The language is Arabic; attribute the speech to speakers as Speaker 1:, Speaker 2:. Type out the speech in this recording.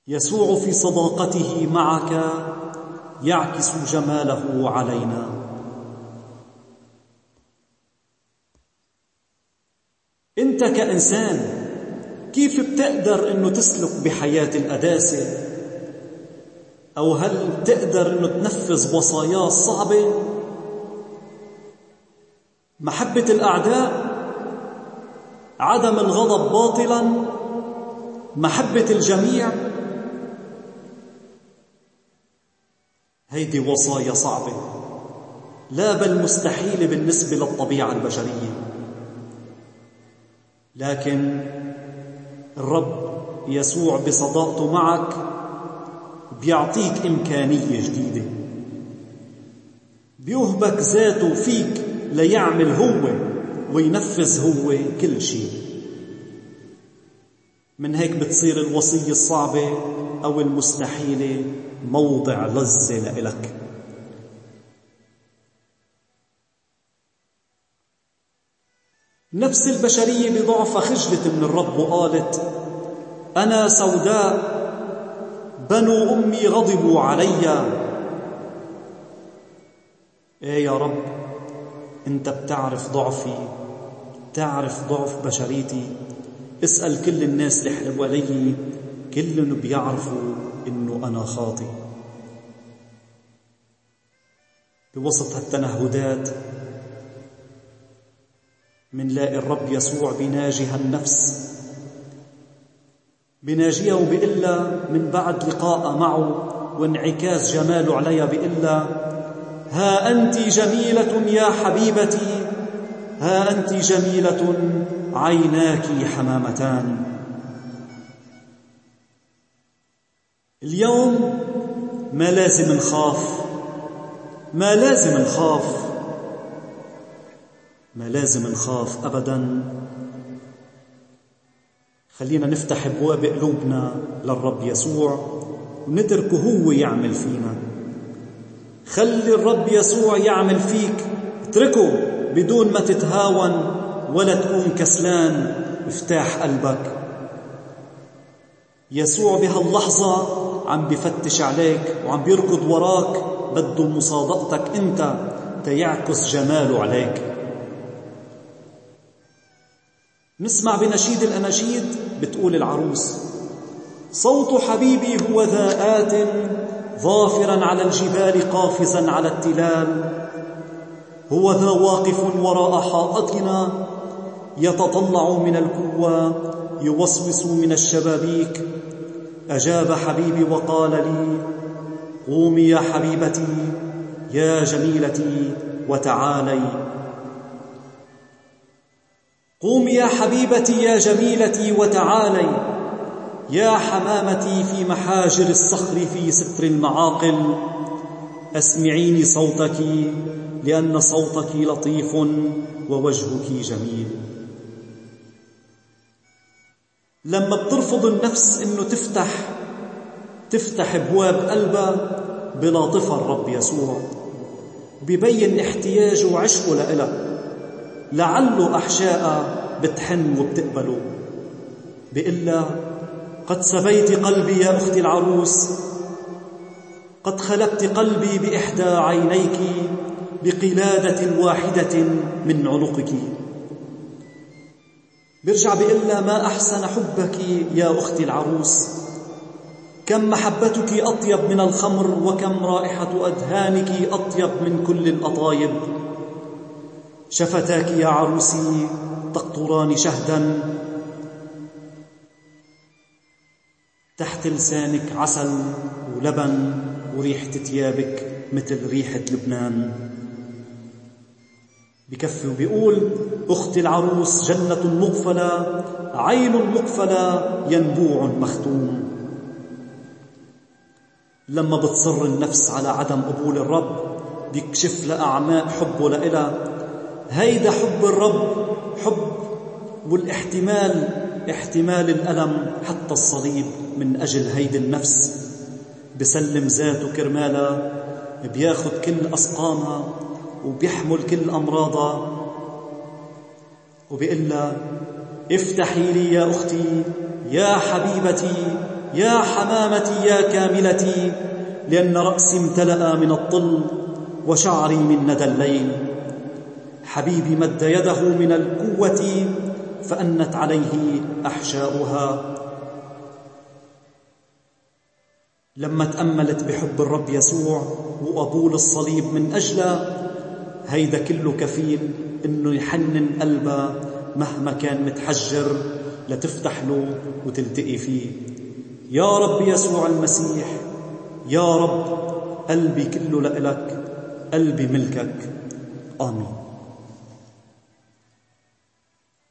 Speaker 1: يسوع في صداقته معك يعكس جماله علينا. أنت كإنسان كيف بتقدر أنه تسلك بحياة القداسة؟ أو هل بتقدر أنه تنفذ وصاياه الصعبة؟ محبة الأعداء، عدم الغضب باطلا، محبة الجميع، هيدي وصايا صعبة، لا بل مستحيلة بالنسبة للطبيعة البشرية. لكن الرب يسوع بصداقته معك بيعطيك إمكانية جديدة، بيوهبك ذاته فيك ليعمل هو وينفذ هو كل شيء. من هيك بتصير الوصية الصعبة أو المستحيلة موضع لذة لإلك. نفس البشرية بضعفها خجلت من الرب وقالت: أنا سوداء، بنو أمي غضبوا علي. إيه يا رب، أنت بتعرف ضعفي، تعرف ضعف بشريتي. اسأل كل الناس اللي حوالي، كلهم بيعرفوا إنه أنا خاطئ. بوسط هالتنهدات منلاقي الرب يسوع بيناجي هالنفس، بيناجيها وبيقلها من بعد لقاء معه وانعكاس جماله عليها، بيقلها: ها أنت جميلة يا حبيبتي، ها أنت جميلة، عيناك حمامتان. اليوم ما لازم نخاف، ما لازم نخاف، ما لازم نخاف أبدا. خلينا نفتح أبواب قلوبنا للرب يسوع ونتركه هو يعمل فينا. خلي الرب يسوع يعمل فيك، اتركه بدون ما تتهاون ولا تكون كسلان. افتح قلبك. يسوع بهاللحظة عم بفتش عليك وعم بيركض وراك، بده مصادقتك انت تيعكس جماله عليك. نسمع بنشيد الأناشيد بتقول العروس: صوت حبيبي هو ذا آت، ظافرا على الجبال قافزا على التلال. هو ذا واقف وراء حائطنا، يتطلع من الكوى، يوسوس من الشبابيك. أجاب حبيبي وقال لي: قومي يا حبيبتي يا جميلتي وتعالي. قومي يا حبيبتي يا جميلتي وتعالي، يا حمامتي في محاجر الصخر في ستر المعاقل. أسمعيني صوتك، لأن صوتك لطيف ووجهك جميل. لما بترفض النفس إنه تفتح أبواب قلبها، بلاطفها الرب يسوع بيبين احتياجه وعشقه لإلك، لعله أحشاء بتحن وبتقبله. بإلا: قد سبيت قلبي يا أختي العروس، قد خلبت قلبي بإحدى عينيك، بقلادة واحدة من عنقك. برجع بإلا: ما أحسن حبك يا أختي العروس، كم محبتك أطيب من الخمر، وكم رائحة أدهانك أطيب من كل الأطايب. شفتاك يا عروسي تقطران شهدا، تحت لسانك عسل ولبن، وريحة ثيابك مثل ريحة لبنان. بكفي وبيقول: أختي العروس جنة مقفلة، عين مقفلة، ينبوع مختوم. لما بتصر النفس على عدم قبول الرب، بيكشف لها أعماق حبه لإلها. هيدا حب الرب، حب والاحتمال، احتمال الألم حتى الصليب من أجل هيدي النفس. بسلم ذاته كرمالها، بياخد كل أسقامها وبيحمل كل أمراضها، وبيقول لها: افتحي لي يا أختي يا حبيبتي يا حمامتي يا كاملتي، لأن رأسي امتلأ من الطل وشعري من ندى الليل. حبيبي مد يده من القوة فأنت عليه أحشاؤها. لما تأملت بحب الرب يسوع وقبول الصليب من أجله، هيدا كله كفيل إنه يحنن قلبها مهما كان متحجر لتفتح له وتلتقي فيه. يا رب يسوع المسيح، يا رب قلبي كله لإلك، قلبي ملكك. آمين.